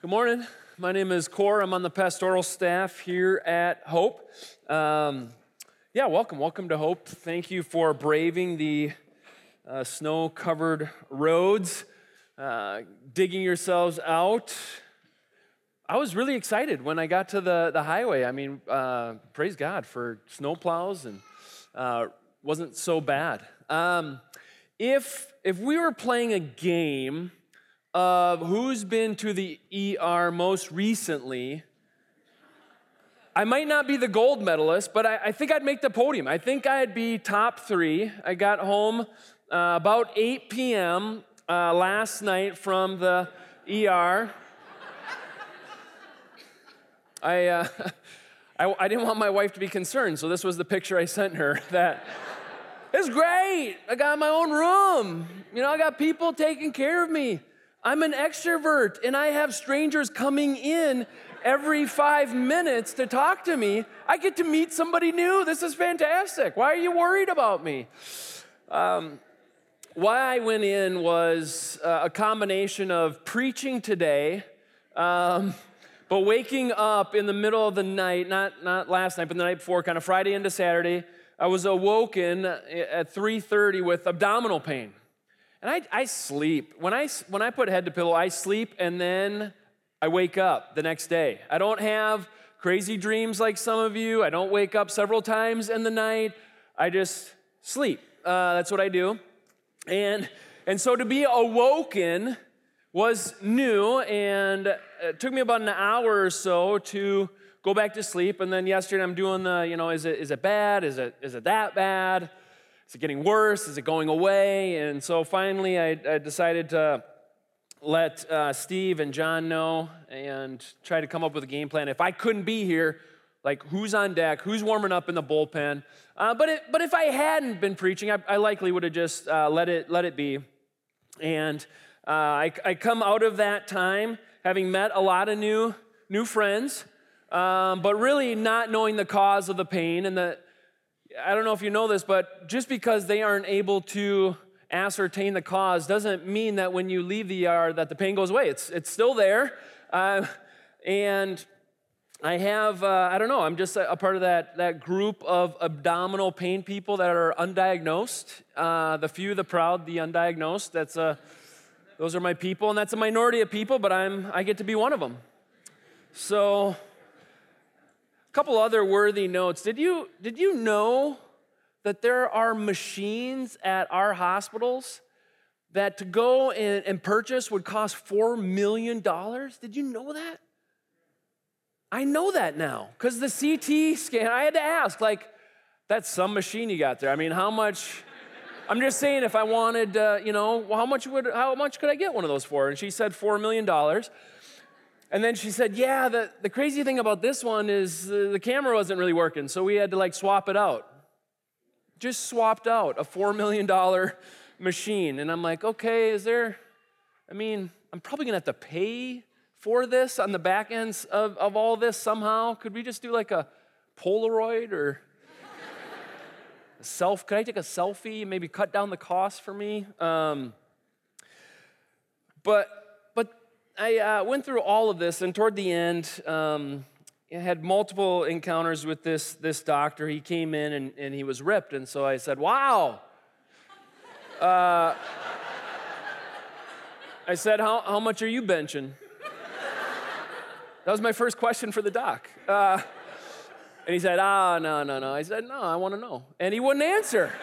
Good morning. My name is Core. I'm on the pastoral staff here at Hope. Welcome to Hope. Thank you for braving the snow-covered roads, digging yourselves out. I was really excited when I got to the highway. I mean, praise God for snow plows, and wasn't so bad. If we were playing a game of who's been to the ER most recently, I might not be the gold medalist, but I think I'd make the podium. I think I'd be top three. I got home about 8 p.m. Last night from the ER. I didn't want my wife to be concerned, so this was the picture I sent her. That it's great. I got my own room. I got people taking care of me. I'm an extrovert, and I have strangers coming in every 5 minutes to talk to me. I get to meet somebody new. This is fantastic. Why are you worried about me? Why I went in was a combination of preaching today, but waking up in the middle of the night, not last night, but the night before, kind of Friday into Saturday. I was awoken at 3:30 with abdominal pain. And I sleep. When I put head to pillow, I sleep and then I wake up the next day. I don't have crazy dreams like some of you. I don't wake up several times in the night. I just sleep. That's what I do. And so to be awoken was new, and it took me about an hour or so to go back to sleep. And then yesterday I'm doing is it bad? Is it that bad? Is it getting worse? Is it going away? And so finally I decided to let Steve and John know and try to come up with a game plan. If I couldn't be here, like who's on deck, who's warming up in the bullpen. But if I hadn't been preaching, I likely would have just let it be. And I come out of that time having met a lot of new friends, but really not knowing the cause of the pain. And I don't know if you know this, but just because they aren't able to ascertain the cause doesn't mean that when you leave the ER that the pain goes away. It's still there. And I have, I'm just a part of that group of abdominal pain people that are undiagnosed. The few, the proud, the undiagnosed. Those are my people, and that's a minority of people, but I get to be one of them. So, a couple other worthy notes. Did you know that there are machines at our hospitals that to go and purchase would cost $4 million? Did you know that? I know that now because the CT scan, I had to ask, that's some machine you got there. I mean, how much? I'm just saying if I wanted, how much could I get one of those for? And she said $4 million. And then she said, yeah, the crazy thing about this one is the camera wasn't really working, so we had to swap it out. Just swapped out a $4 million machine. And I'm like, okay, I'm probably gonna have to pay for this on the back ends of all this somehow. Could we just do a Polaroid or could I take a selfie and maybe cut down the cost for me? But I went through all of this, and toward the end, I had multiple encounters with this doctor. He came in, and he was ripped, and so I said, wow. I said, how much are you benching? That was my first question for the doc. And he said, no. I said, no, I want to know. And he wouldn't answer.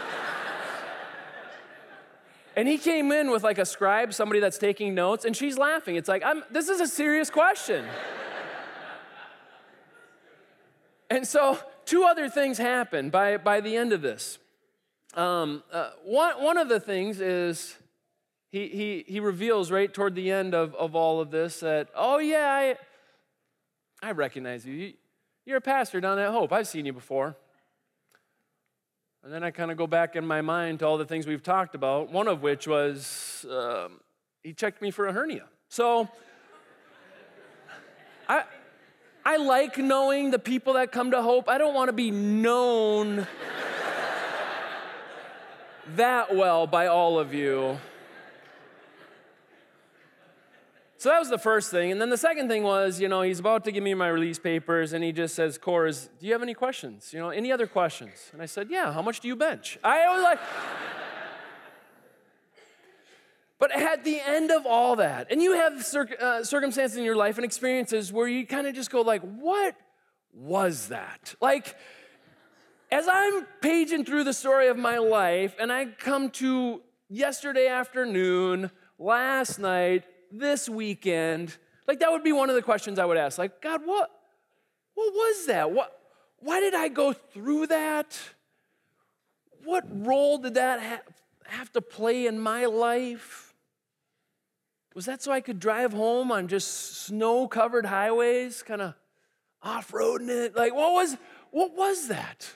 And he came in with a scribe, somebody that's taking notes, and she's laughing. It's this is a serious question. And so 2 other things happened by the end of this. One of the things is he reveals right toward the end of all of this that, oh yeah, I recognize you. You're a pastor down at Hope. I've seen you before. And then I kind of go back in my mind to all the things we've talked about, one of which was he checked me for a hernia. So I like knowing the people that come to Hope. I don't want to be known that well by all of you. So that was the first thing. And then the second thing was, he's about to give me my release papers, and he just says, Kors, do you have any questions? Any other questions? And I said, yeah, how much do you bench? I was like... But at the end of all that, and you have circumstances in your life and experiences where you kind of just go like, what was that? Like, as I'm paging through the story of my life, and I come to yesterday afternoon, last night, this weekend, like that would be one of the questions I would ask. Like, God, what was that? Why did I go through that? What role did that have to play in my life? Was that so I could drive home on just snow-covered highways, kind of off-roading it? Like, what was that?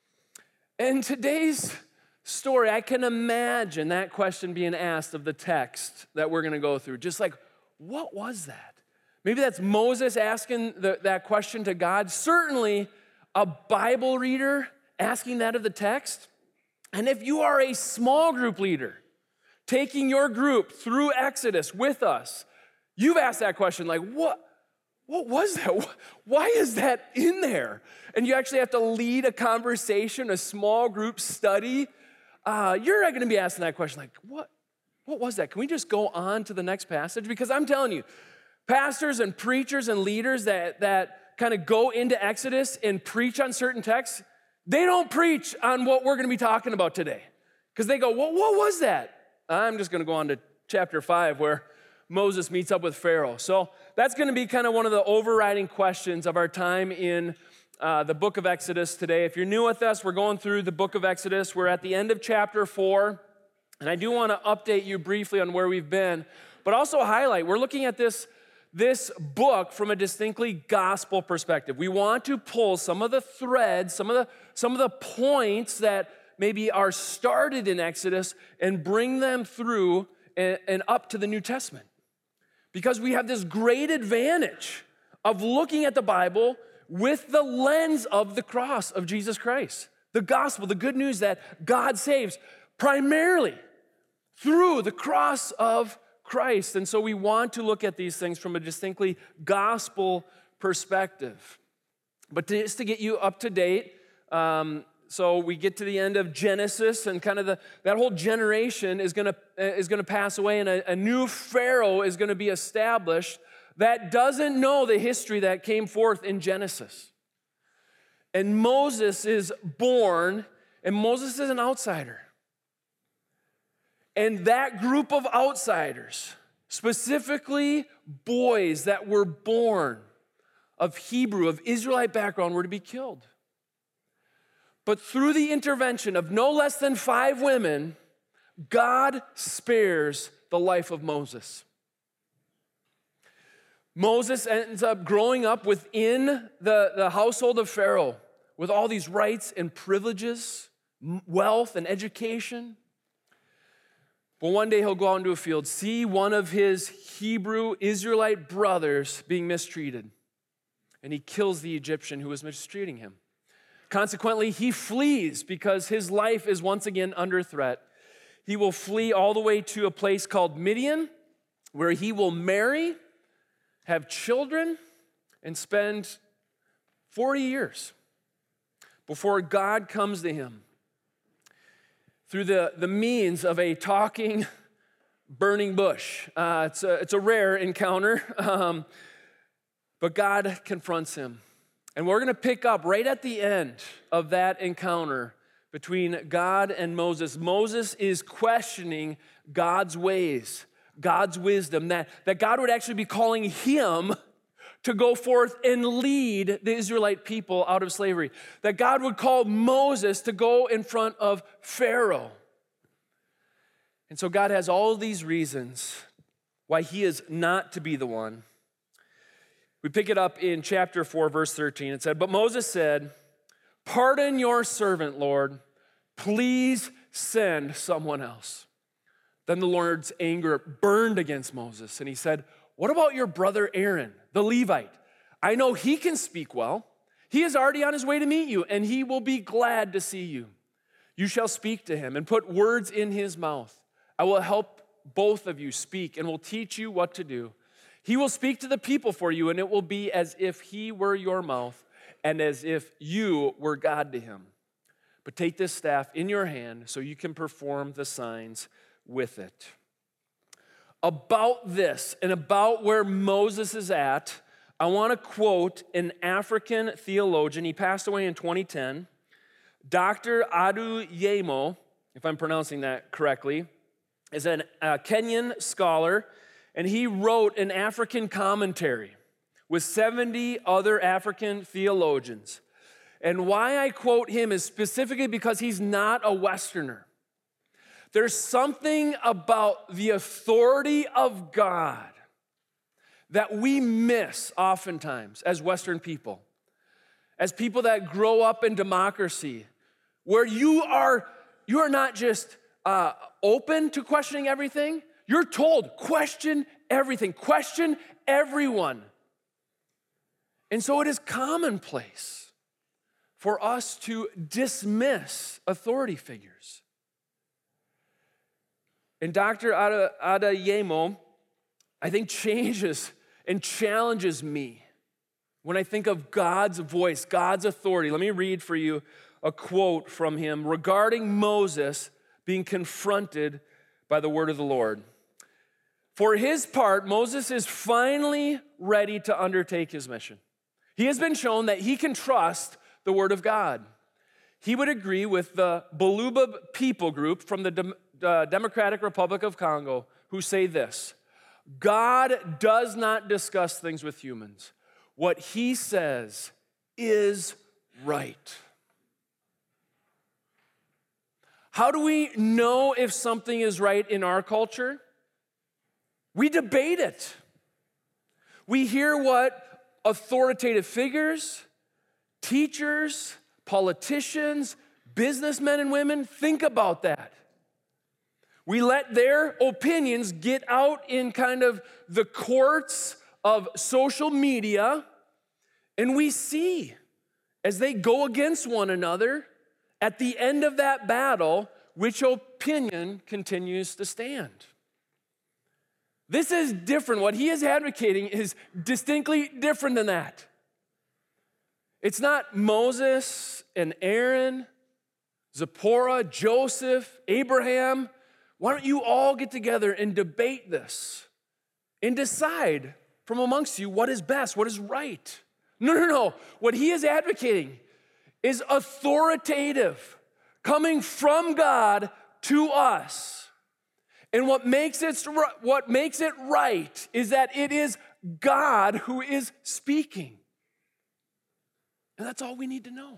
And today's story, I can imagine that question being asked of the text that we're going to go through. Just like, what was that? Maybe that's Moses asking that question to God. Certainly a Bible reader asking that of the text. And if you are a small group leader, taking your group through Exodus with us, you've asked that question like, what was that? Why is that in there? And you actually have to lead a conversation, a small group study. You're going to be asking that question like, what was that? Can we just go on to the next passage? Because I'm telling you, pastors and preachers and leaders that kind of go into Exodus and preach on certain texts, they don't preach on what we're going to be talking about today. Because they go, what was that? I'm just going to go on to chapter 5 where Moses meets up with Pharaoh. So that's going to be kind of one of the overriding questions of our time in the book of Exodus today. If you're new with us, we're going through the book of Exodus. We're at the end of chapter 4, and I do want to update you briefly on where we've been, but also highlight, we're looking at this book from a distinctly gospel perspective. We want to pull some of the threads, some of the points that maybe are started in Exodus and bring them through and up to the New Testament. Because we have this great advantage of looking at the Bible with the lens of the cross of Jesus Christ. The gospel, the good news that God saves primarily through the cross of Christ. And so we want to look at these things from a distinctly gospel perspective. But just to get you up to date, so we get to the end of Genesis, and kind of that whole generation is going to pass away, and a new Pharaoh is going to be established that doesn't know the history that came forth in Genesis. And Moses is born, and Moses is an outsider. And that group of outsiders, specifically boys that were born of Hebrew, of Israelite background, were to be killed. But through the intervention of no less than 5 women, God spares the life of Moses. Moses ends up growing up within the household of Pharaoh with all these rights and privileges, wealth and education. But one day he'll go out into a field, see one of his Hebrew Israelite brothers being mistreated, and he kills the Egyptian who was mistreating him. Consequently, he flees because his life is once again under threat. He will flee all the way to a place called Midian, where he will marry, have children, and spend 40 years before God comes to him through the means of a talking, burning bush. It's a rare encounter, but God confronts him. And we're going to pick up right at the end of that encounter between God and Moses. Moses is questioning God's ways, God's wisdom, that God would actually be calling him to go forth and lead the Israelite people out of slavery. That God would call Moses to go in front of Pharaoh. And so God has all these reasons why he is not to be the one. We pick it up in chapter 4, verse 13. It said, "But Moses said, 'Pardon your servant, Lord. Please send someone else.' Then the Lord's anger burned against Moses, and he said, 'What about your brother Aaron, the Levite? I know he can speak well. He is already on his way to meet you, and he will be glad to see you. You shall speak to him and put words in his mouth. I will help both of you speak and will teach you what to do. He will speak to the people for you, and it will be as if he were your mouth and as if you were God to him. But take this staff in your hand so you can perform the signs with it. About this and about where Moses is at, I want to quote an African theologian. He passed away in 2010. Dr. Adeyemo, if I'm pronouncing that correctly, is a Kenyan scholar, and he wrote an African commentary with 70 other African theologians. And why I quote him is specifically because he's not a Westerner. There's something about the authority of God that we miss oftentimes as Western people, as people that grow up in democracy, where you are not just open to questioning everything. You're told, question everything, question everyone. And so it is commonplace for us to dismiss authority figures. And Dr. Adeyemo, I think, changes and challenges me when I think of God's voice, God's authority. Let me read for you a quote from him regarding Moses being confronted by the word of the Lord. For his part, Moses is finally ready to undertake his mission. He has been shown that he can trust the word of God. He would agree with the Baluba people group from the Democratic Republic of Congo who say this: God does not discuss things with humans. What he says is right. How do we know if something is right in our culture? We debate it. We hear what authoritative figures, teachers, politicians, businessmen and women think about that. We let their opinions get out in kind of the courts of social media, and we see as they go against one another, at the end of that battle, which opinion continues to stand. This is different. What he is advocating is distinctly different than that. It's not Moses and Aaron, Zipporah, Joseph, Abraham. Why don't you all get together and debate this and decide from amongst you what is best, what is right? No. What he is advocating is authoritative, coming from God to us. And what makes it right is that it is God who is speaking. And that's all we need to know.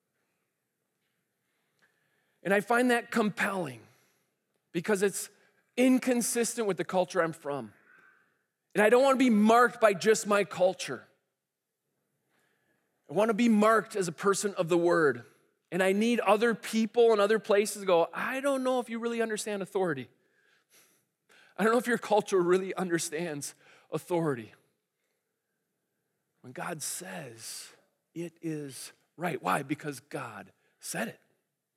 And I find that compelling because it's inconsistent with the culture I'm from. And I don't want to be marked by just my culture. I want to be marked as a person of the word. And I need other people and other places to go, I don't know if you really understand authority. I don't know if your culture really understands authority. When God says it is right. Why? Because God said it.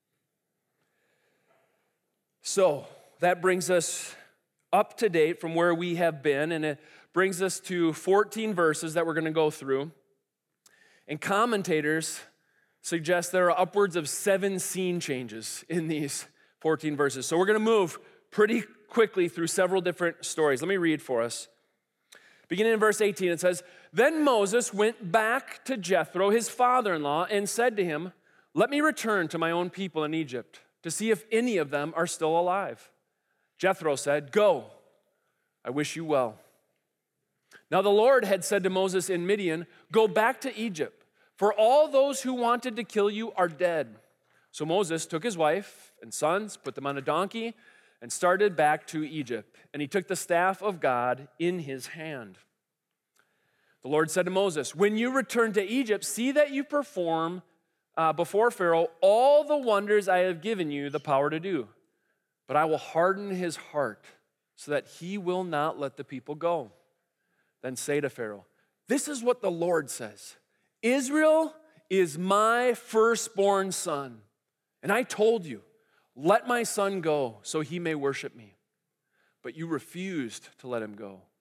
So that brings us up to date from where we have been, and it brings us to 14 verses that we're going to go through. And commentators suggest there are upwards of 7 scene changes in these 14 verses. So we're going to move pretty quickly through several different stories. Let me read for us. Beginning in verse 18, it says, Then Moses went back to Jethro, his father-in-law, and said to him, Let me return to my own people in Egypt to see if any of them are still alive. Jethro said, Go, I wish you well. Now the Lord had said to Moses in Midian, Go back to Egypt, for all those who wanted to kill you are dead. So Moses took his wife and sons, put them on a donkey, and started back to Egypt. And he took the staff of God in his hand. The Lord said to Moses, When you return to Egypt, see that you perform before Pharaoh all the wonders I have given you the power to do. But I will harden his heart so that he will not let the people go. Then say to Pharaoh, This is what the Lord says. Israel is my firstborn son. And I told you, let my son go so he may worship me. But you refused to let him go.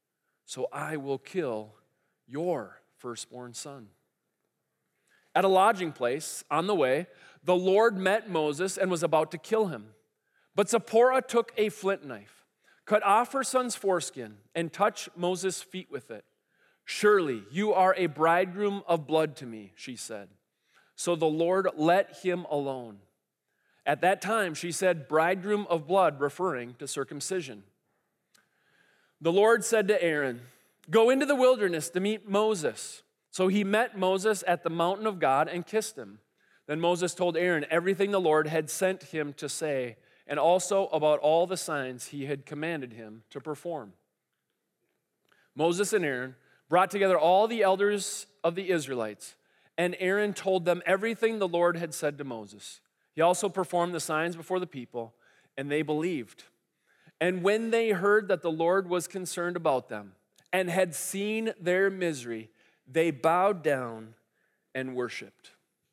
so I will kill your firstborn son." At a lodging place on the way, the Lord met Moses and was about to kill him. But Zipporah took a flint knife, cut off her son's foreskin, and touched Moses' feet with it. "Surely you are a bridegroom of blood to me," she said. So the Lord let him alone. At that time, she said, "bridegroom of blood," referring to circumcision. The Lord said to Aaron, "Go into the wilderness to meet Moses." So he met Moses at the mountain of God and kissed him. Then Moses told Aaron everything the Lord had sent him to say, and also about all the signs he had commanded him to perform. Moses and Aaron brought together all the elders of the Israelites, and Aaron told them everything the Lord had said to Moses. He also performed the signs before the people, and they believed. And when they heard that the Lord was concerned about them and had seen their misery, they bowed down and worshiped.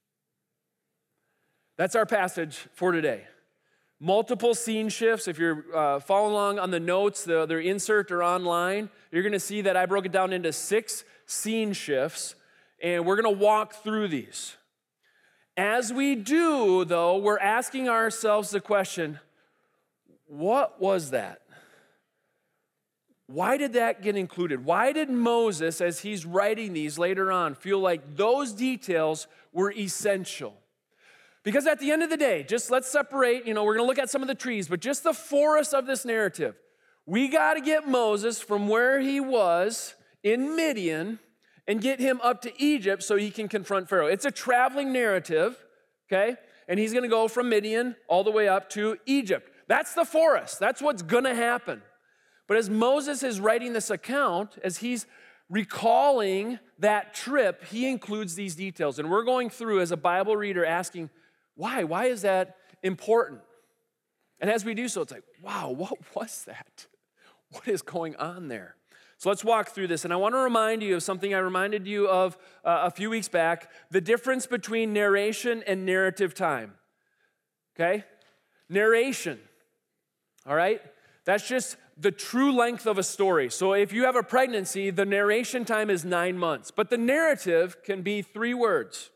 That's our passage for today. Multiple scene shifts. If you're following along on the notes, they're insert or online, you're going to see that I broke it down into 6 scene shifts, and we're going to walk through these. As we do, though, we're asking ourselves the question, what was that? Why did that get included? Why did Moses, as he's writing these later on, feel like those details were essential? Because at the end of the day, just let's separate, we're going to look at some of the trees, but just the forest of this narrative. We got to get Moses from where he was in Midian and get him up to Egypt so he can confront Pharaoh. It's a traveling narrative, okay? And he's going to go from Midian all the way up to Egypt. That's the forest. That's what's going to happen. But as Moses is writing this account, as he's recalling that trip, he includes these details. And we're going through as a Bible reader asking, why? Why is that important? And as we do so, it's like, wow, what was that? What is going on there? So let's walk through this. And I want to remind you of something I reminded you of a few weeks back, the difference between narration and narrative time. Okay? Narration, all right? That's just the true length of a story. So if you have a pregnancy, the narration time is 9 months. But the narrative can be 3 words.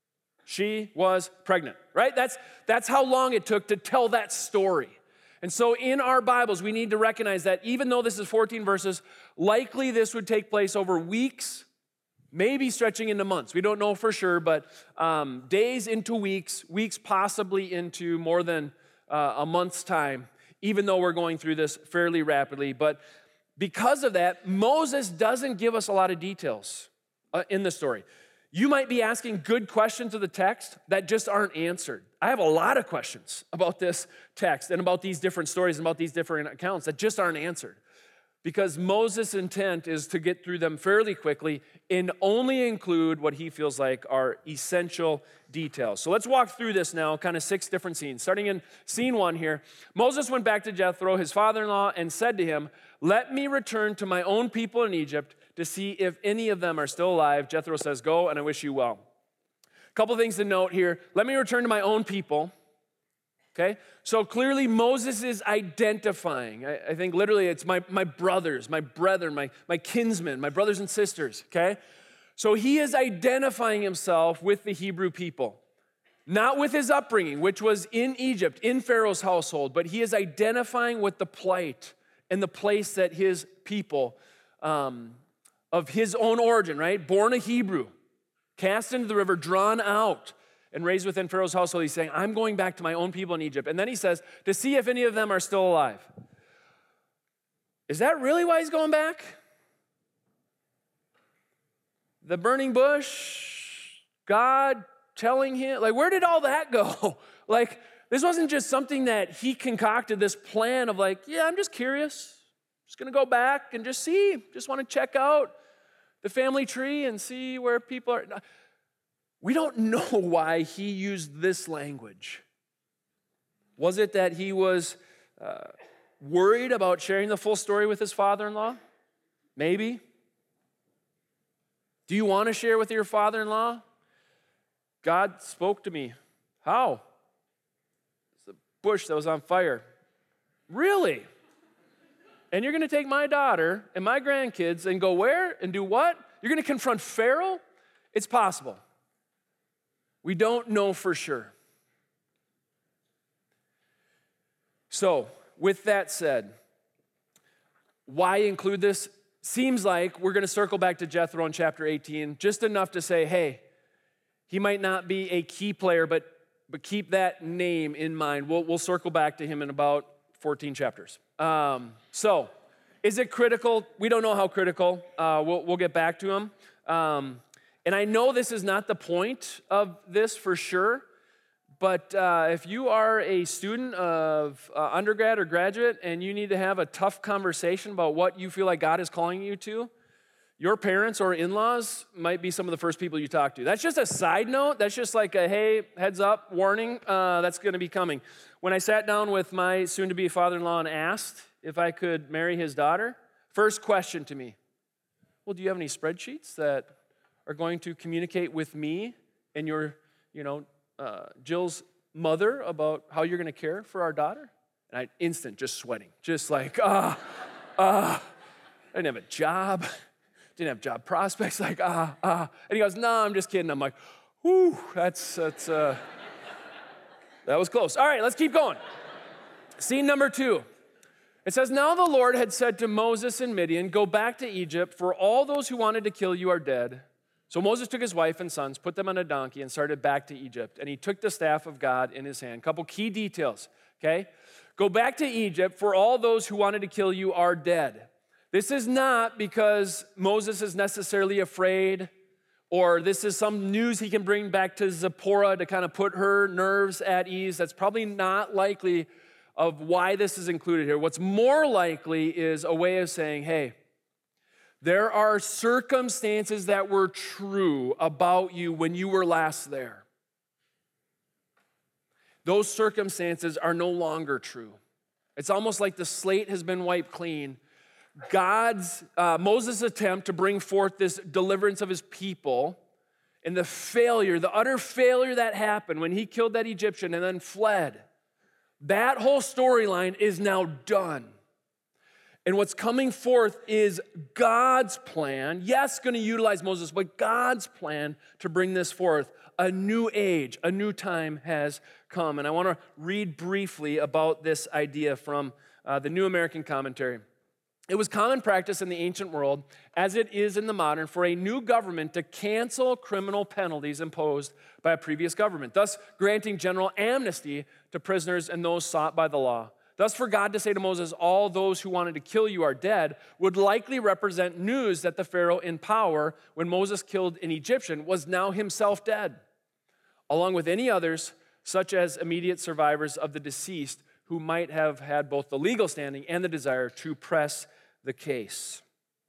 She was pregnant, right? That's how long it took to tell that story. And so in our Bibles, we need to recognize that even though this is 14 verses, likely this would take place over weeks, maybe stretching into months. We don't know for sure, but days into weeks possibly into more than a month's time, even though we're going through this fairly rapidly. But because of that, Moses doesn't give us a lot of details in the story. You might be asking good questions of the text that just aren't answered. I have a lot of questions about this text and about these different stories and about these different accounts that just aren't answered. Because Moses' intent is to get through them fairly quickly and only include what he feels like are essential details. So let's walk through this now, kind of 6 different scenes. Starting in scene 1 here, Moses went back to Jethro, his father-in-law, and said to him, "Let me return to my own people in Egypt to see if any of them are still alive." Jethro says, "Go, and I wish you well." A couple things to note here. Let me return to my own people. Okay? So clearly Moses is identifying. I think literally it's my brothers, my brethren, my kinsmen, my brothers and sisters. Okay? So he is identifying himself with the Hebrew people. Not with his upbringing, which was in Egypt, in Pharaoh's household, but he is identifying with the plight and the place that his people of his own origin, right? Born a Hebrew, cast into the river, drawn out, and raised within Pharaoh's household. He's saying, I'm going back to my own people in Egypt. And then he says, to see if any of them are still alive. Is that really why he's going back? The burning bush, God telling him, where did all that go? This wasn't just something that he concocted, this plan of I'm just curious. Just going to go back and just see. Just want to check out the family tree and see where people are. We don't know why he used this language. Was it that he was worried about sharing the full story with his father-in-law? Maybe. Do you want to share with your father-in-law? God spoke to me. How? It's a bush that was on fire. Really? and you're going to take my daughter and my grandkids and go where and do what? You're going to confront Pharaoh? It's possible. We don't know for sure. So, with that said, why include this? Seems like we're going to circle back to Jethro in chapter 18, just enough to say, hey, he might not be a key player, but keep that name in mind. We'll circle back to him in about 14 chapters. So, is it critical? We don't know how critical. We'll get back to him. And I know this is not the point of this for sure, but if you are a student of undergrad or graduate and you need to have a tough conversation about what you feel like God is calling you to, your parents or in-laws might be some of the first people you talk to. That's just a side note. That's just like a, hey, heads up, warning, that's going to be coming. When I sat down with my soon-to-be father-in-law and asked if I could marry his daughter, first question to me, well, do you have any spreadsheets that are going to communicate with me and your, Jill's mother about how you're going to care for our daughter? And just sweating, just like, I didn't have a job. Didn't have job prospects, like, And he goes, no, I'm just kidding. I'm like, whew, that was close. All right, let's keep going. Scene number 2. It says, now the Lord had said to Moses and Midian, go back to Egypt, for all those who wanted to kill you are dead. So Moses took his wife and sons, put them on a donkey, and started back to Egypt. And he took the staff of God in his hand. Couple key details, okay? Go back to Egypt, for all those who wanted to kill you are dead. This is not because Moses is necessarily afraid, or this is some news he can bring back to Zipporah to kind of put her nerves at ease. That's probably not likely of why this is included here. What's more likely is a way of saying, hey, there are circumstances that were true about you when you were last there. Those circumstances are no longer true. It's almost like the slate has been wiped clean. Moses' attempt to bring forth this deliverance of his people and the utter failure that happened when he killed that Egyptian and then fled, that whole storyline is now done. And what's coming forth is God's plan. Yes, going to utilize Moses, but God's plan to bring this forth. A new age, a new time has come. And I want to read briefly about this idea from the New American Commentary. It was common practice in the ancient world, as it is in the modern, for a new government to cancel criminal penalties imposed by a previous government, thus granting general amnesty to prisoners and those sought by the law. Thus, for God to say to Moses, all those who wanted to kill you are dead, would likely represent news that the Pharaoh in power, when Moses killed an Egyptian, was now himself dead, along with any others, such as immediate survivors of the deceased, who might have had both the legal standing and the desire to press the case.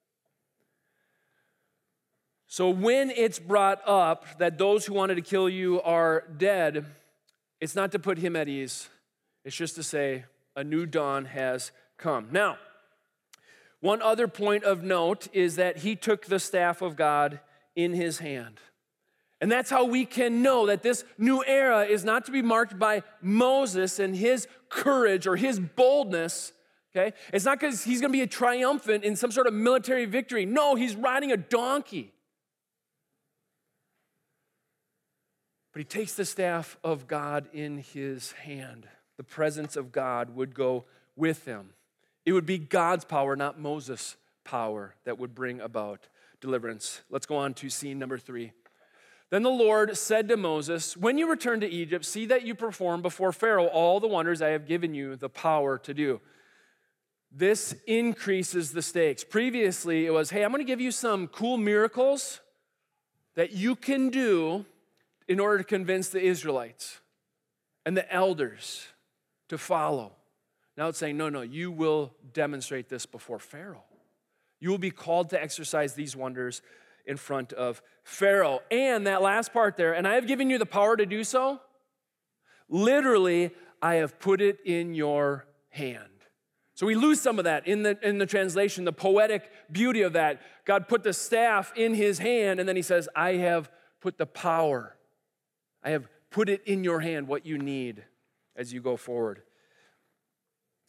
So when it's brought up that those who wanted to kill you are dead, it's not to put him at ease. It's just to say a new dawn has come. Now, one other point of note is that he took the staff of God in his hand. And that's how we can know that this new era is not to be marked by Moses and his courage or his boldness, okay? It's not because he's going to be a triumphant in some sort of military victory. No, he's riding a donkey. But he takes the staff of God in his hand. The presence of God would go with him. It would be God's power, not Moses' power, that would bring about deliverance. Let's go on to scene number 3. Then the Lord said to Moses, when you return to Egypt, see that you perform before Pharaoh all the wonders I have given you the power to do. This increases the stakes. Previously, it was, hey, I'm going to give you some cool miracles that you can do in order to convince the Israelites and the elders to follow. Now it's saying, no, you will demonstrate this before Pharaoh. You will be called to exercise these wonders in front of Pharaoh. And that last part there, and I have given you the power to do so. Literally, I have put it in your hand. So we lose some of that in the translation, the poetic beauty of that. God put the staff in his hand, and then he says, I have put the power. I have put it in your hand, what you need as you go forward.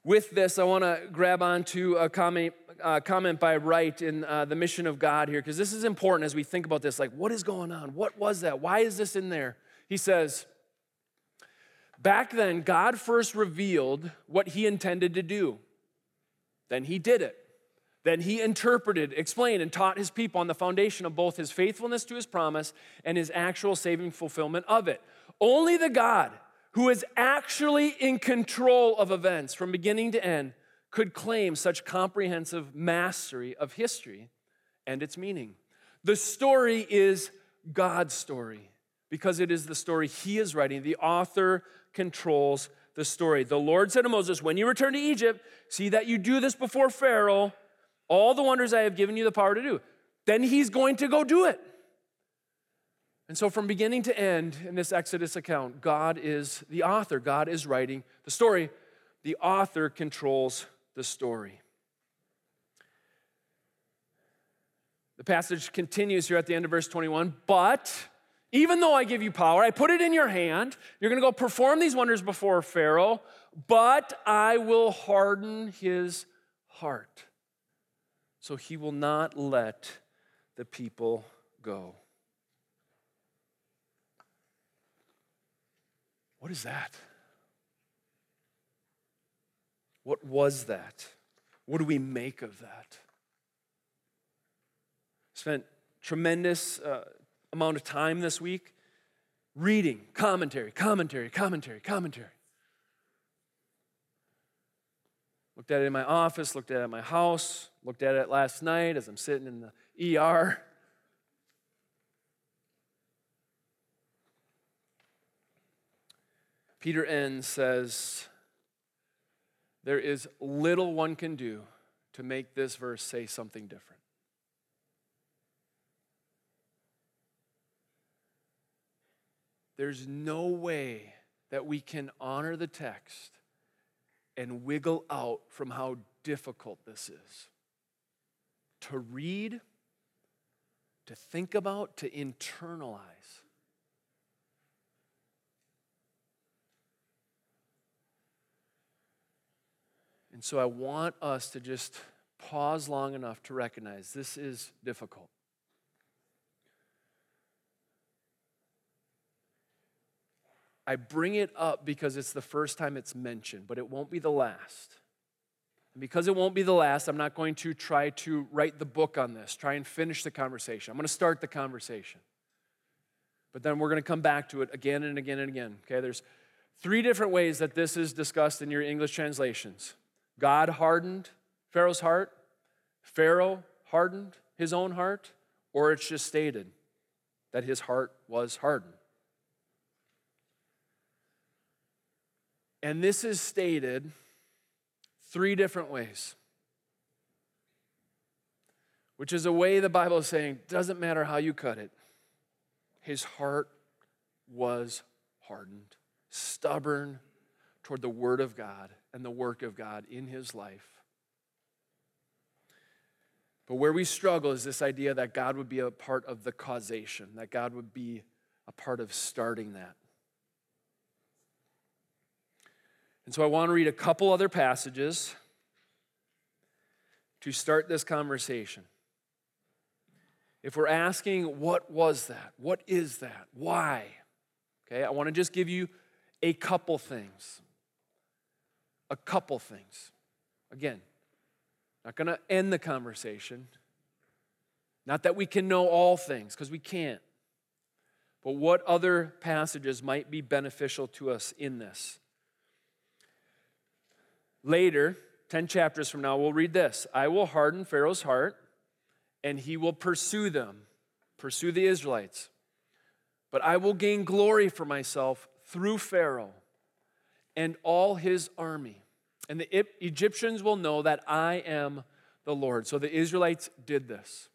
with this, I want to grab onto a comment by Wright in The Mission of God here, because this is important as we think about this. Like, what is going on? What was that? Why is this in there? He says, back then, God first revealed what he intended to do. Then he did it. Then he interpreted, explained, and taught his people on the foundation of both his faithfulness to his promise and his actual saving fulfillment of it. Only the God who is actually in control of events from beginning to end could claim such comprehensive mastery of history and its meaning. The story is God's story because it is the story he is writing. The author controls the story. The Lord said to Moses, when you return to Egypt, see that you do this before Pharaoh, all the wonders I have given you the power to do. Then he's going to go do it. And so from beginning to end in this Exodus account, God is the author. God is writing the story. The author controls the story. The passage continues here at the end of verse 21. But even though I give you power, I put it in your hand. You're going to go perform these wonders before Pharaoh, but I will harden his heart, so he will not let the people go. What is that? What was that? What do we make of that? Spent tremendous amount of time this week reading commentary. Looked at it in my office, looked at it at my house, looked at it last night as I'm sitting in the ER. Peter Enns says, there is little one can do to make this verse say something different. There's no way that we can honor the text and wiggle out from how difficult this is. To read, to think about, to internalize. And so I want us to just pause long enough to recognize this is difficult. I bring it up because it's the first time it's mentioned, but it won't be the last. And because it won't be the last, I'm not going to try to write the book on this, try and finish the conversation. I'm going to start the conversation. But then we're going to come back to it again and again and again. Okay, there's 3 different ways that this is discussed in your English translations. God hardened Pharaoh's heart, Pharaoh hardened his own heart, or it's just stated that his heart was hardened. And this is stated 3 different ways, which is a way the Bible is saying, doesn't matter how you cut it, his heart was hardened, stubborn toward the Word of God and the work of God in his life. But where we struggle is this idea that God would be a part of the causation, that God would be a part of starting that. And so I want to read a couple other passages to start this conversation. If we're asking, what was that? What is that? Why? Okay, I want to just give you a couple things. A couple things. Again, not going to end the conversation. Not that we can know all things, because we can't. But what other passages might be beneficial to us in this? Later, 10 chapters from now, we'll read this. I will harden Pharaoh's heart, and he will pursue them, pursue the Israelites. But I will gain glory for myself through Pharaoh and all his army. And the Egyptians will know that I am the Lord. So the Israelites did this.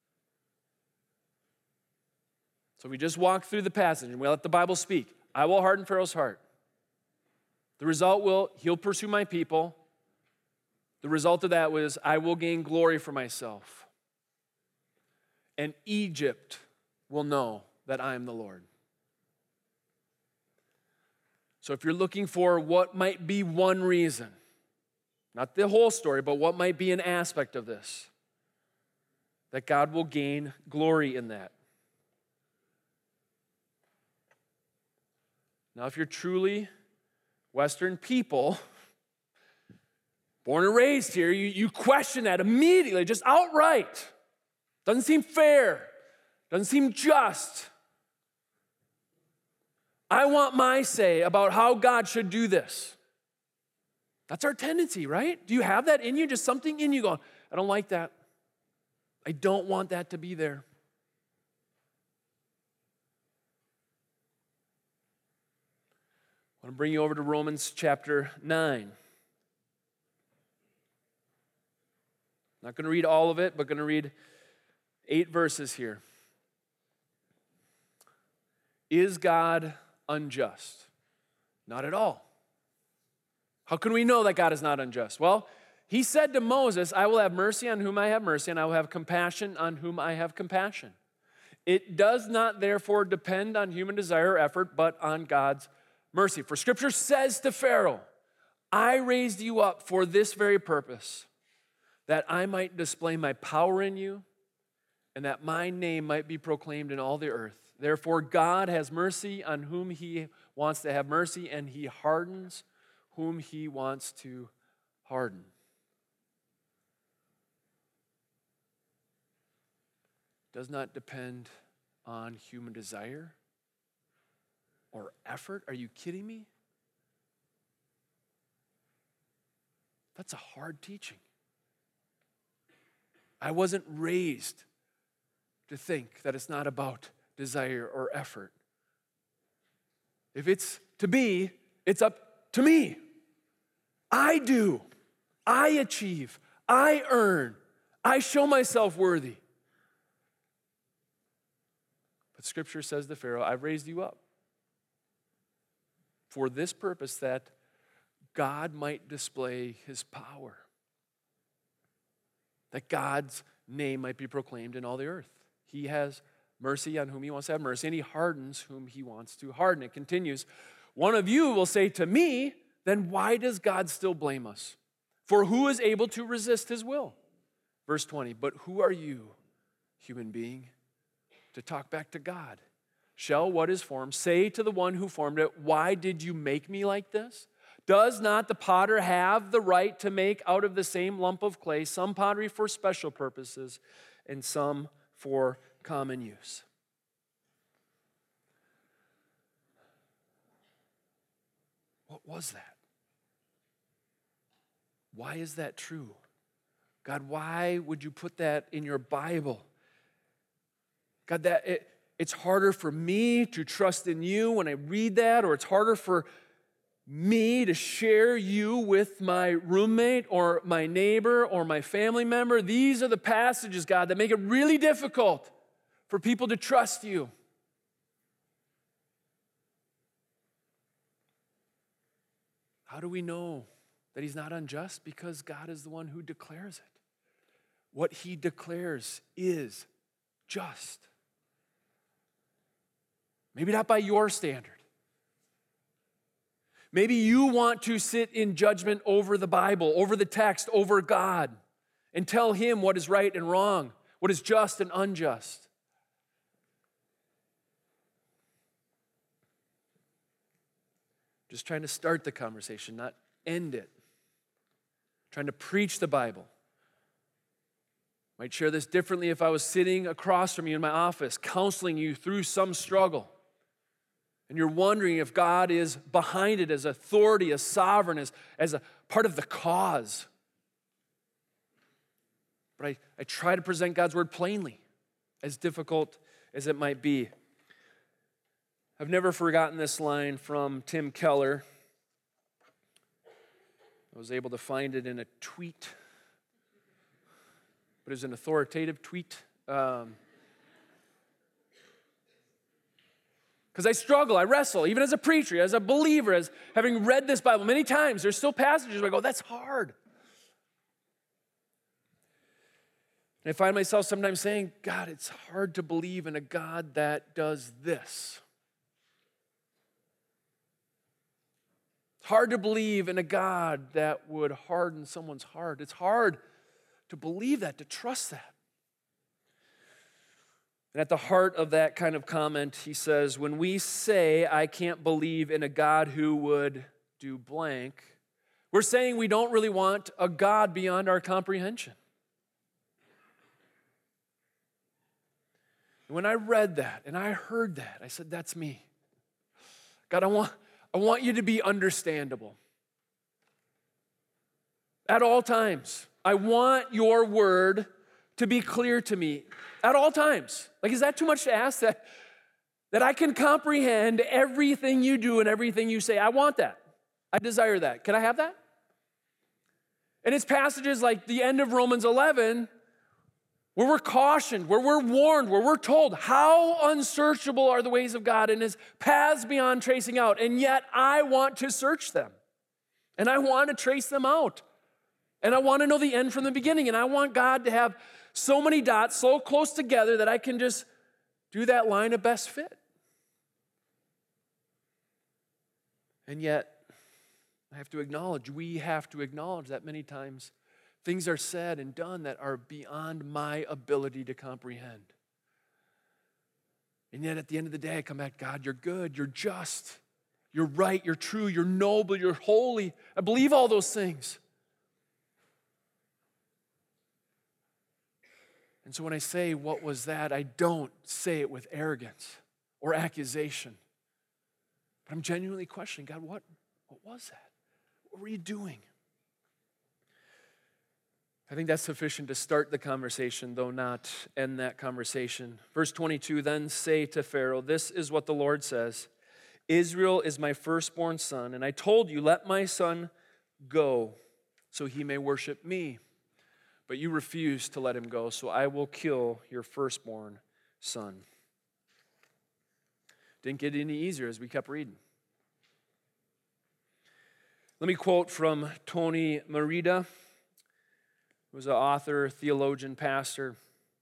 So we just walk through the passage and we let the Bible speak. I will harden Pharaoh's heart. The result he'll pursue my people. The result of that was, I will gain glory for myself. And Egypt will know that I am the Lord. So if you're looking for what might be one reason Not the whole story, but what might be an aspect of this. That God will gain glory in that. Now, if you're truly Western people, born and raised here, you question that immediately, just outright. Doesn't seem fair. Doesn't seem just. I want my say about how God should do this. That's our tendency, right? Do you have that in you? Just something in you going, I don't like that. I don't want that to be there. I want to bring you over to Romans chapter 9. Not going to read all of it, but going to read 8 verses here. Is God unjust? Not at all. How can we know that God is not unjust? Well, he said to Moses, I will have mercy on whom I have mercy, and I will have compassion on whom I have compassion. It does not therefore depend on human desire or effort, but on God's mercy. For Scripture says to Pharaoh, I raised you up for this very purpose, that I might display my power in you, and that my name might be proclaimed in all the earth. Therefore, God has mercy on whom he wants to have mercy, and he hardens whom he wants to harden. Does not depend on human desire or effort. Are you kidding me? That's a hard teaching. I wasn't raised to think that it's not about desire or effort. If it's to be, it's up to me. I do. I achieve. I earn. I show myself worthy. But Scripture says to Pharaoh, I've raised you up for this purpose, that God might display his power, that God's name might be proclaimed in all the earth. He has mercy on whom he wants to have mercy, and he hardens whom he wants to harden. It continues, one of you will say to me, then why does God still blame us? For who is able to resist his will? Verse 20, but who are you, human being, to talk back to God? Shall what is formed say to the one who formed it, why did you make me like this? Does not the potter have the right to make out of the same lump of clay some pottery for special purposes and some for common use? What was that? Why is that true? God, why would you put that in your Bible? God, it's harder for me to trust in you when I read that, or it's harder for me to share you with my roommate or my neighbor or my family member. These are the passages, God, that make it really difficult for people to trust you. How do we know that he's not unjust? Because God is the one who declares it. What he declares is just. Maybe not by your standard. Maybe you want to sit in judgment over the Bible, over the text, over God, and tell him what is right and wrong, what is just and unjust. Just trying to start the conversation, not end it. Trying to preach the Bible. Might share this differently if I was sitting across from you in my office, counseling you through some struggle. And you're wondering if God is behind it as authority, as sovereign, as a part of the cause. But I try to present God's word plainly, as difficult as it might be. I've never forgotten this line from Tim Keller. I was able to find it in a tweet, but it was an authoritative tweet. Because I struggle, I wrestle, even as a preacher, as a believer, as having read this Bible many times, there's still passages where I go, that's hard. And I find myself sometimes saying, God, it's hard to believe in a God that does this. It's hard to believe in a God that would harden someone's heart. It's hard to believe that, to trust that. And at the heart of that kind of comment, he says, when we say, I can't believe in a God who would do blank, we're saying we don't really want a God beyond our comprehension. When I read that and I heard that, I said, that's me. God, I want you to be understandable. At all times. I want your word to be clear to me at all times. Like, is that too much to ask that I can comprehend everything you do and everything you say? I want that. I desire that. Can I have that? And it's passages like the end of Romans 11 where we're cautioned, where we're warned, where we're told how unsearchable are the ways of God and his paths beyond tracing out. And yet I want to search them. And I want to trace them out. And I want to know the end from the beginning. And I want God to have so many dots so close together that I can just do that line of best fit. And yet, we have to acknowledge that many times things are said and done that are beyond my ability to comprehend. And yet at the end of the day, I come back, God, you're good, you're just, you're right, you're true, you're noble, you're holy. I believe all those things. And so when I say, what was that? I don't say it with arrogance or accusation. But I'm genuinely questioning, God, what was that? What were you doing? I think that's sufficient to start the conversation, though not end that conversation. Verse 22, then say to Pharaoh, this is what the Lord says, Israel is my firstborn son, and I told you, let my son go so he may worship me. But you refuse to let him go, so I will kill your firstborn son. Didn't get any easier as we kept reading. Let me quote from Tony Merida, who was an author, theologian, pastor,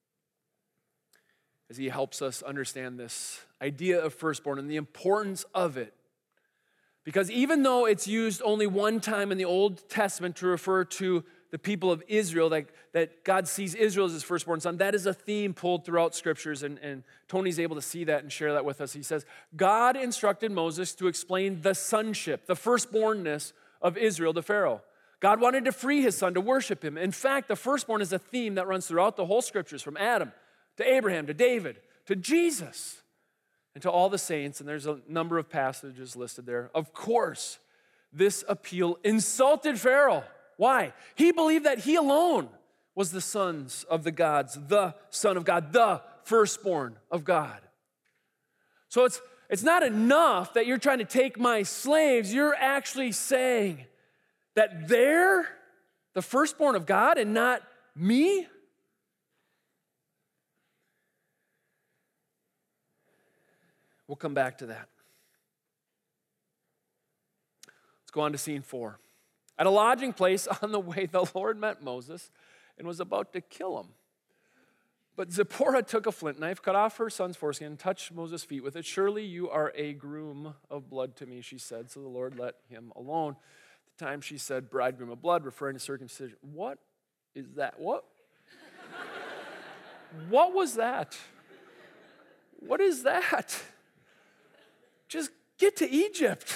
as he helps us understand this idea of firstborn and the importance of it. Because even though it's used only one time in the Old Testament to refer to the people of Israel, that God sees Israel as his firstborn son, that is a theme pulled throughout scriptures, and Tony's able to see that and share that with us. He says, God instructed Moses to explain the sonship, the firstbornness of Israel to Pharaoh. God wanted to free his son to worship him. In fact, the firstborn is a theme that runs throughout the whole scriptures, from Adam to Abraham to David to Jesus and to all the saints, and there's a number of passages listed there. Of course, this appeal insulted Pharaoh. Why? He believed that he alone was the sons of the gods, the Son of God, the firstborn of God. So it's not enough that you're trying to take my slaves. You're actually saying that they're the firstborn of God and not me? We'll come back to that. Let's go on to scene 4. At a lodging place on the way, the Lord met Moses and was about to kill him. But Zipporah took a flint knife, cut off her son's foreskin, and touched Moses' feet with it. Surely you are a groom of blood to me, she said. So the Lord let him alone. At the time she said, bridegroom of blood, referring to circumcision. What is that? What was that? What is that? Just get to Egypt.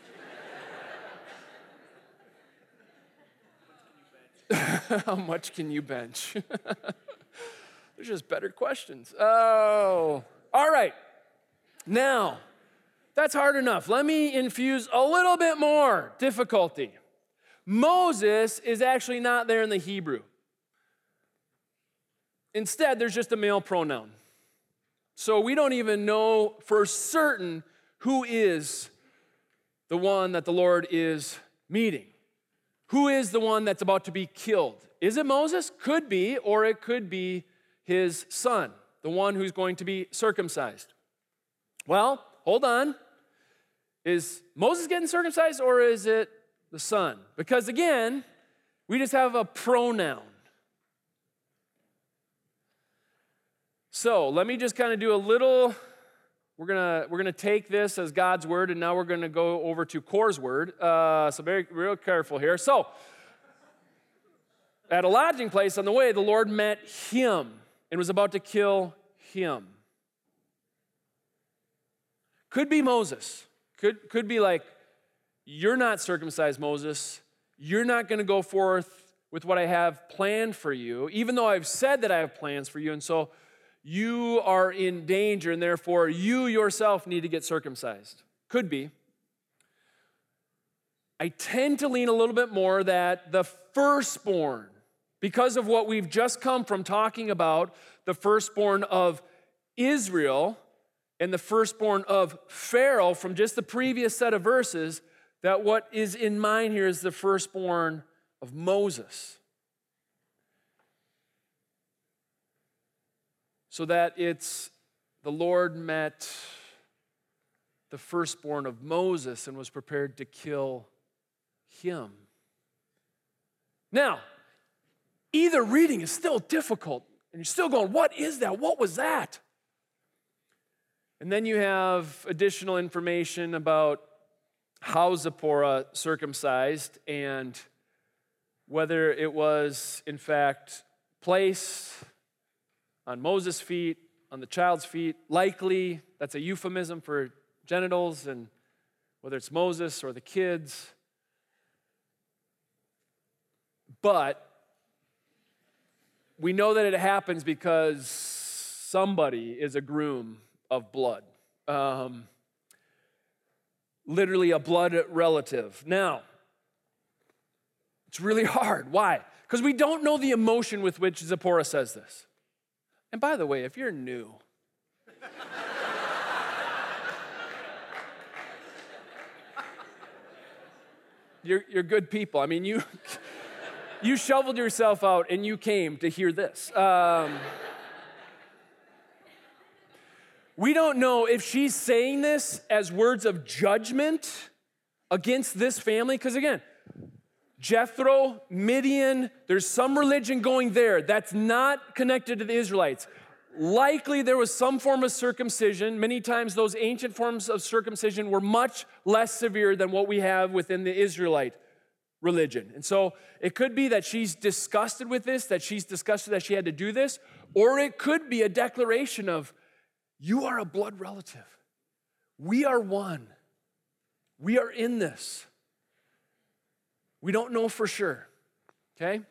How much can you bench? There's just better questions. Oh, all right. Now, that's hard enough. Let me infuse a little bit more difficulty. Moses is actually not there in the Hebrew. Instead, there's just a male pronoun. So we don't even know for certain who is the one that the Lord is meeting. Who is the one that's about to be killed? Is it Moses? Could be, or it could be his son, the one who's going to be circumcised. Well, hold on. Is Moses getting circumcised, or is it the son? Because again, we just have a pronoun. So let me just kind of do a little we're gonna take this as God's word, and now we're gonna go over to Korah's word. So very real careful here. So at a lodging place on the way, the Lord met him and was about to kill him. Could be Moses. Could be like, you're not circumcised, Moses. You're not going to go forth with what I have planned for you, even though I've said that I have plans for you. And so you are in danger, and therefore you yourself need to get circumcised. Could be. I tend to lean a little bit more that the firstborn, because of what we've just come from talking about, the firstborn of Israel and the firstborn of Pharaoh from just the previous set of verses, that what is in mind here is the firstborn of Moses. So that it's the Lord met the firstborn of Moses and was prepared to kill him. Now, either reading is still difficult, and you're still going, what is that? What was that? And then you have additional information about how Zipporah circumcised and whether it was, in fact, placed on Moses' feet, on the child's feet. Likely, that's a euphemism for genitals, and whether it's Moses or the kids. But we know that it happens because somebody is a groom of blood. Literally a blood relative. Now, it's really hard. Why? Because we don't know the emotion with which Zipporah says this. And by the way, if you're new, you're good people. I mean, you shoveled yourself out and you came to hear this. We don't know if she's saying this as words of judgment against this family, because again, Jethro, Midian, there's some religion going there that's not connected to the Israelites. Likely there was some form of circumcision. Many times those ancient forms of circumcision were much less severe than what we have within the Israelite religion. And so it could be that she's disgusted with this, that she's disgusted that she had to do this, or it could be a declaration of, you are a blood relative. We are one. We are in this. We don't know for sure, okay?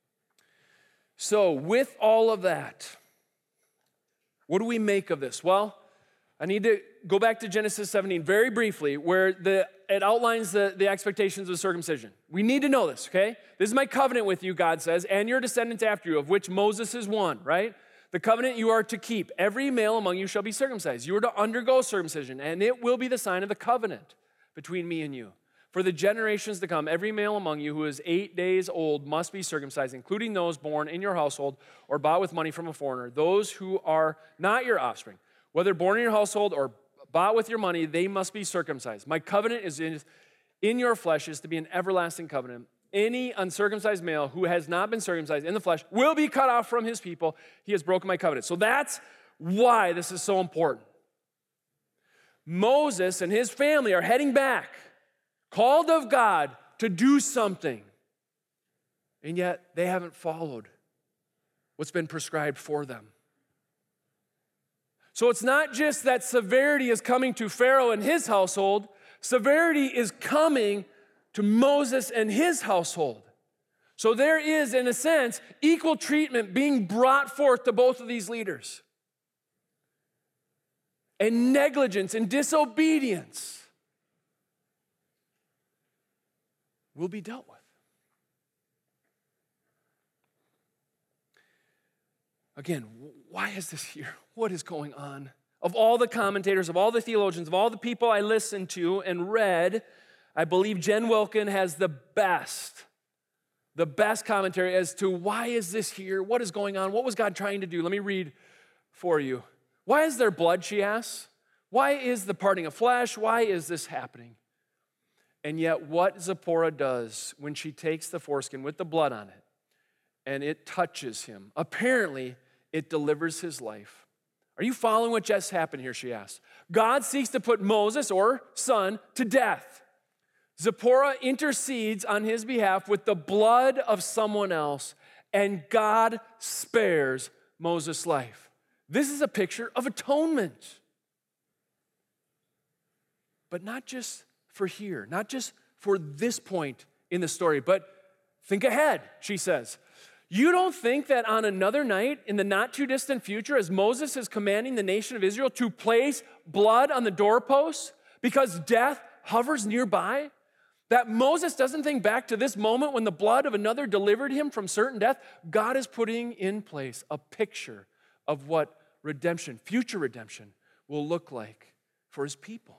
So with all of that, what do we make of this? Well, I need to go back to Genesis 17 very briefly, where it outlines the expectations of circumcision. We need to know this, okay? This is my covenant with you, God says, and your descendants after you, of which Moses is one, right? The covenant you are to keep. Every male among you shall be circumcised. You are to undergo circumcision, and it will be the sign of the covenant between me and you. For the generations to come, every male among you who is 8 days old must be circumcised, including those born in your household or bought with money from a foreigner, those who are not your offspring. Whether born in your household or bought with your money, they must be circumcised. My covenant is in your flesh is to be an everlasting covenant. Any uncircumcised male who has not been circumcised in the flesh will be cut off from his people. He has broken my covenant. So that's why this is so important. Moses and his family are heading back, called of God to do something, and yet they haven't followed what's been prescribed for them. So it's not just that severity is coming to Pharaoh and his household, severity is coming to Moses and his household. So there is, in a sense, equal treatment being brought forth to both of these leaders. And negligence and disobedience will be dealt with. Again, why is this here? What is going on? Of all the commentators, of all the theologians, of all the people I listened to and read, I believe Jen Wilkin has the best commentary as to why is this here? What is going on? What was God trying to do? Let me read for you. Why is there blood, she asks? Why is the parting of flesh? Why is this happening? And yet what Zipporah does when she takes the foreskin with the blood on it and it touches him, apparently it delivers his life. Are you following what just happened here, she asked. God seeks to put Moses, or son, to death. Zipporah intercedes on his behalf with the blood of someone else, and God spares Moses' life. This is a picture of atonement. But not just for here, not just for this point in the story, but think ahead, she says. You don't think that on another night in the not too distant future, as Moses is commanding the nation of Israel to place blood on the doorposts because death hovers nearby, that Moses doesn't think back to this moment when the blood of another delivered him from certain death? God is putting in place a picture of what redemption, future redemption, will look like for his people.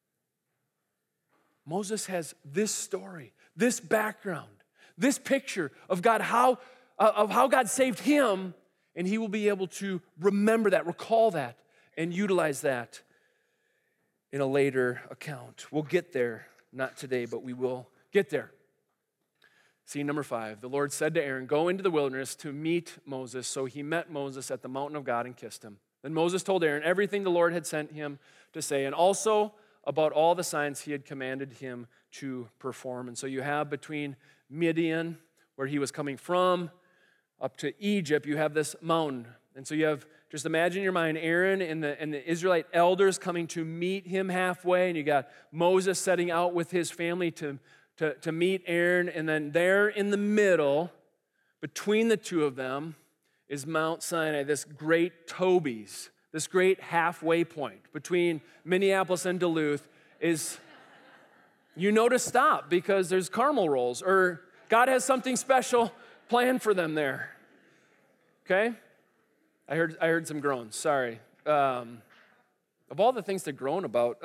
Moses has this story, this background, this picture of God, how God saved him, and he will be able to remember that, recall that, and utilize that in a later account. We'll get there, not today, but we will get there. Scene number 5, the Lord said to Aaron, go into the wilderness to meet Moses. So he met Moses at the mountain of God and kissed him. Then Moses told Aaron everything the Lord had sent him to say, and also about all the signs he had commanded him to perform. And so you have between Midian, where he was coming from, up to Egypt, you have this mountain. And so you have, just imagine in your mind, Aaron and the Israelite elders coming to meet him halfway, and you got Moses setting out with his family to meet Aaron, and then there in the middle, between the two of them, is Mount Sinai, this great Toby's, this great halfway point between Minneapolis and Duluth is, you know to stop because there's caramel rolls, or God has something special planned for them there. Okay? I heard some groans, sorry. Of all the things to groan about,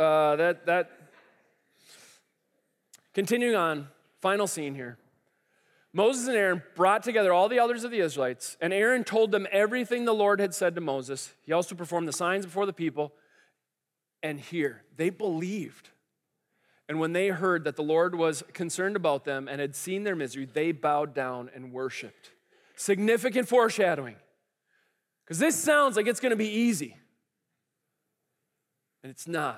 continuing on, final scene here. Moses and Aaron brought together all the elders of the Israelites, and Aaron told them everything the Lord had said to Moses. He also performed the signs before the people. And here, they believed. And when they heard that the Lord was concerned about them and had seen their misery, they bowed down and worshiped. Significant foreshadowing. Because this sounds like it's going to be easy. And it's not.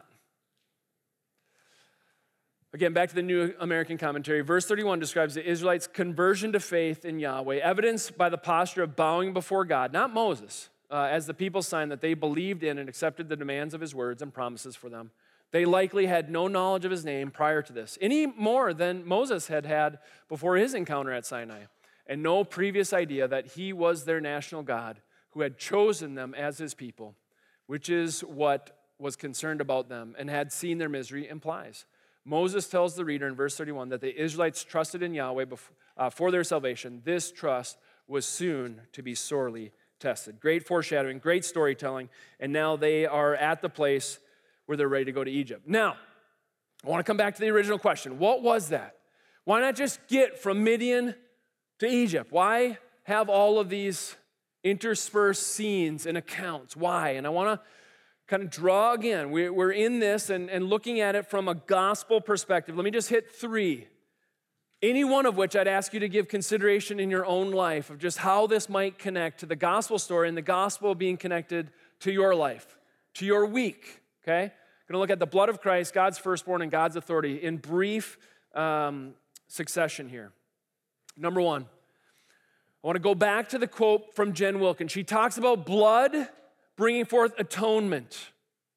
Again, back to the New American Commentary. Verse 31 describes the Israelites' conversion to faith in Yahweh, evidenced by the posture of bowing before God, not Moses, as the people's sign that they believed in and accepted the demands of his words and promises for them. They likely had no knowledge of his name prior to this, any more than Moses had before his encounter at Sinai, and no previous idea that he was their national God who had chosen them as his people, which is what was concerned about them and had seen their misery implies. Moses tells the reader in verse 31 that the Israelites trusted in Yahweh for their salvation. This trust was soon to be sorely tested. Great foreshadowing, great storytelling, and now they are at the place where they're ready to go to Egypt. Now, I want to come back to the original question. What was that? Why not just get from Midian to Egypt? Why have all of these interspersed scenes and accounts? Why? And I want to kind of draw again. We're in this and looking at it from a gospel perspective. Let me just hit 3. Any one of which I'd ask you to give consideration in your own life of just how this might connect to the gospel story and the gospel being connected to your life, to your week, okay? I'm going to look at the blood of Christ, God's firstborn, and God's authority in brief succession here. Number 1, I want to go back to the quote from Jen Wilkins. She talks about blood bringing forth atonement.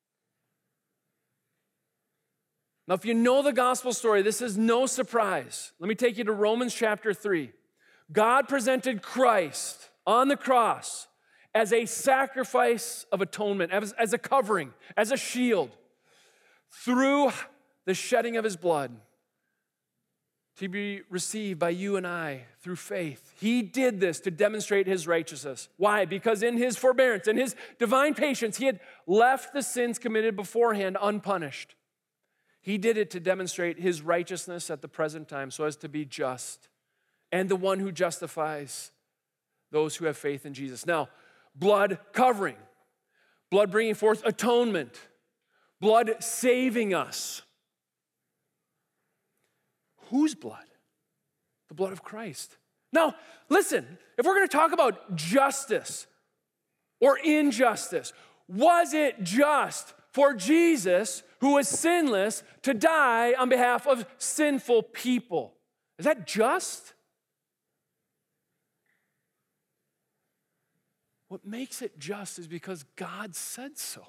Now, if you know the gospel story, this is no surprise. Let me take you to Romans chapter 3. God presented Christ on the cross as a sacrifice of atonement, as a covering, as a shield, through the shedding of his blood to be received by you and I through faith. He did this to demonstrate his righteousness. Why? Because in his forbearance and his divine patience, he had left the sins committed beforehand unpunished. He did it to demonstrate his righteousness at the present time so as to be just and the one who justifies those who have faith in Jesus. Now, blood covering, blood bringing forth atonement, blood saving us. Whose blood? The blood of Christ. Now, listen, if we're going to talk about justice or injustice, Was it just for Jesus, who was sinless, to die on behalf of sinful people? Is that just? What makes it just is because God said so.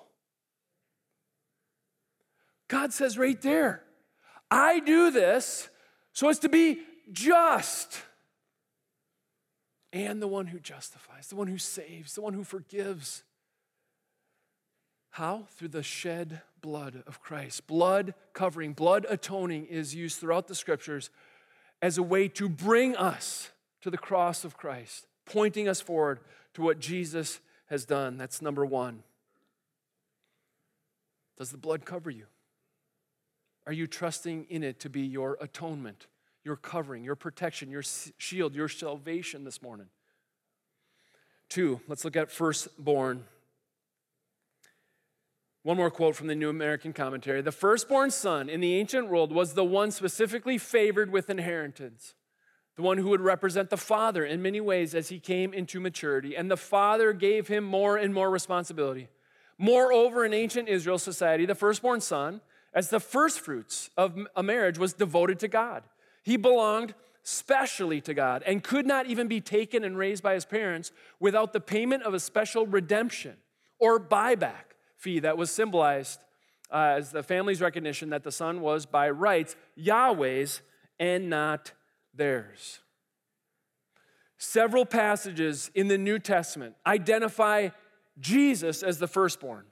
God says right there, I do this so as to be just. And the one who justifies, the one who saves, the one who forgives. How? Through the shed blood of Christ. Blood covering, blood atoning is used throughout the scriptures as a way to bring us to the cross of Christ, pointing us forward to what Jesus has done. That's number one. Does the blood cover you? Are you trusting in it to be your atonement, your covering, your protection, your shield, your salvation this morning? 2, let's look at firstborn. One more quote from the New American Commentary. The firstborn son in the ancient world was the one specifically favored with inheritance, the one who would represent the father in many ways as he came into maturity, and the father gave him more and more responsibility. Moreover, in ancient Israel society, the firstborn son, as the first fruits of a marriage, was devoted to God. He belonged specially to God and could not even be taken and raised by his parents without the payment of a special redemption or buyback fee that was symbolized as the family's recognition that the son was by rights Yahweh's and not theirs. Several passages in the New Testament identify Jesus as the firstborn.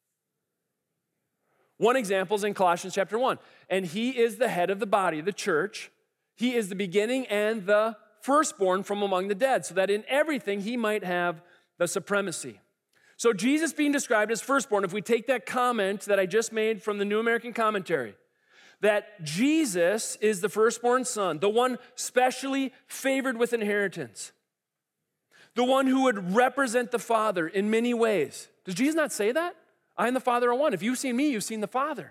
One example is in Colossians chapter 1. And he is the head of the body, the church. He is the beginning and the firstborn from among the dead, so that in everything he might have the supremacy. So Jesus being described as firstborn, if we take that comment that I just made from the New American Commentary, that Jesus is the firstborn son, the one specially favored with inheritance, the one who would represent the Father in many ways. Does Jesus not say that? I and the Father are one. If you've seen me, you've seen the Father.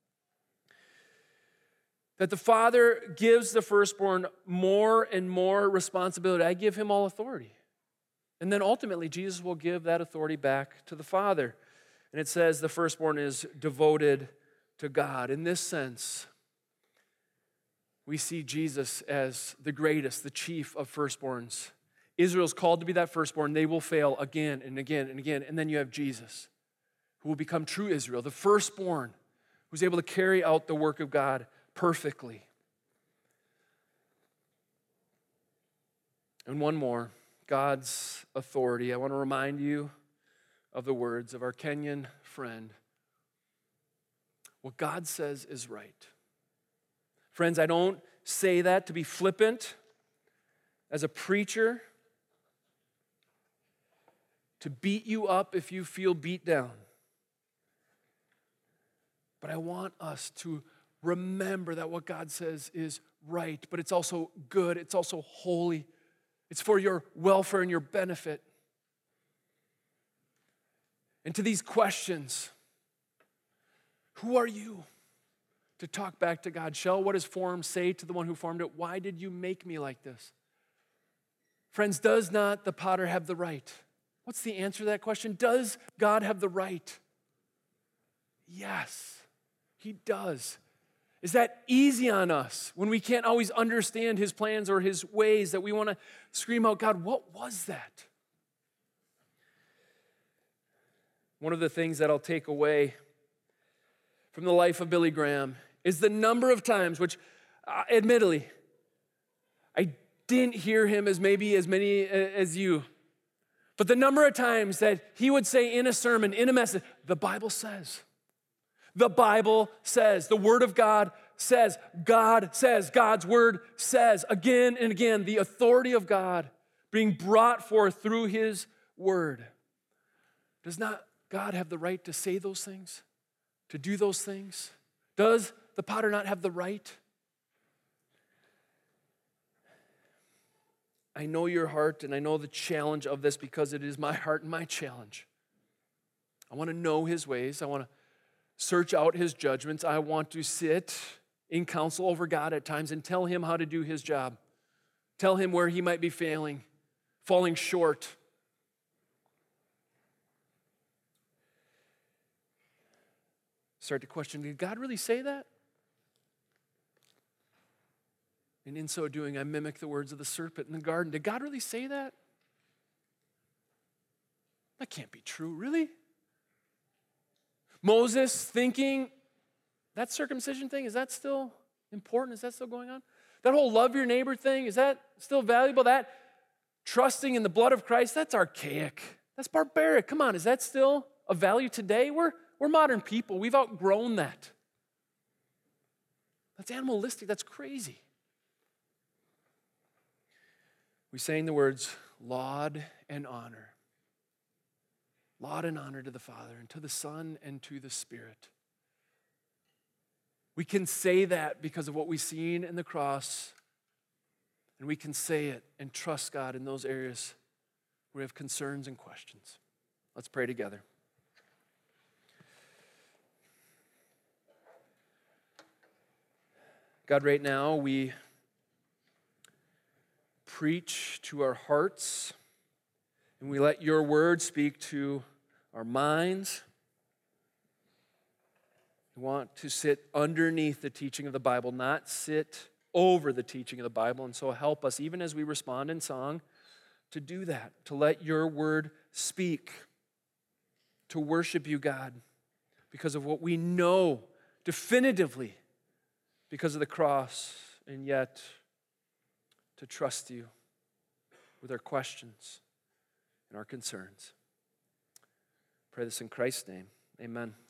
That the Father gives the firstborn more and more responsibility. I give him all authority. And then ultimately, Jesus will give that authority back to the Father. And it says the firstborn is devoted to God. In this sense, we see Jesus as the greatest, the chief of firstborns. Israel's called to be that firstborn. They will fail again and again and again. And then you have Jesus, who will become true Israel, the firstborn, who's able to carry out the work of God perfectly. And one more, God's authority. I want to remind you of the words of our Kenyan friend. What God says is right. Friends, I don't say that to be flippant as a preacher, to beat you up if you feel beat down. But I want us to remember that what God says is right, but it's also good, it's also holy. It's for your welfare and your benefit. And to these questions, who are you to talk back to God? Shall what is formed say to the one who formed it, why did you make me like this? Friends, does not the potter have the right? What's the answer to that question? Does God have the right? Yes, he does. Is that easy on us when we can't always understand his plans or his ways, that we want to scream out, God, what was that? One of the things that I'll take away from the life of Billy Graham is the number of times, which admittedly, I didn't hear him as many as you, but the number of times that he would say in a sermon, in a message, the Bible says. The Bible says, the Word of God says, God's Word says, again and again, the authority of God being brought forth through His Word. Does not God have the right to say those things? To do those things? Does the potter not have the right? I know your heart and I know the challenge of this because it is my heart and my challenge. I want to know His ways. I want to search out His judgments. I want to sit in counsel over God at times and tell Him how to do His job. Tell Him where He might be falling short. start to question, did God really say that? And in so doing, I mimic the words of the serpent in the garden. Did God really say that? That can't be true, really? Moses thinking, that circumcision thing, is that still important? Is that still going on? That whole love your neighbor thing, is that still valuable? That trusting in the blood of Christ, that's archaic. That's barbaric. Come on, is that still of value today? We're modern people. We've outgrown that. That's animalistic. That's crazy. We sang the words, laud and honor. Laud and honor to the Father, and to the Son, and to the Spirit. We can say that because of what we've seen in the cross, and we can say it and trust God in those areas where we have concerns and questions. Let's pray together. God, right now we preach to our hearts, and we let your word speak to our minds. We want to sit underneath the teaching of the Bible, not sit over the teaching of the Bible. And so help us, even as we respond in song, to do that, to let your word speak, to worship you, God, because of what we know definitively because of the cross, and yet to trust you with our questions and our concerns. Pray this in Christ's name. Amen.